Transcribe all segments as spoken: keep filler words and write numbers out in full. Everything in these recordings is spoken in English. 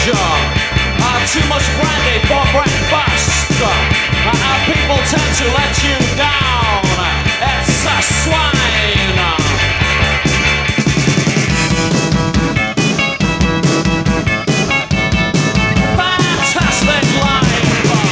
Uh, too much brandy for breakfast. Uh, uh, people tend to let you down. It's a swine. Fantastic life.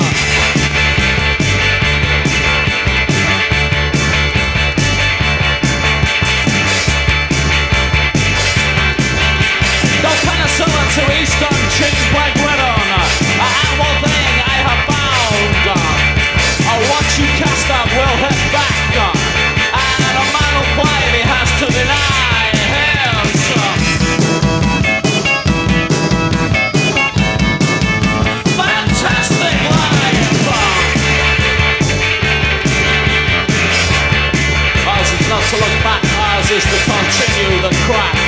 No penicillin to Eastern cheese break riddle. And one thing I have found, uh, what you cast up will hit back. Uh, and a man who fight, he has to deny his. Uh, fantastic life. Uh, ours is not to look back, ours is to continue the crack.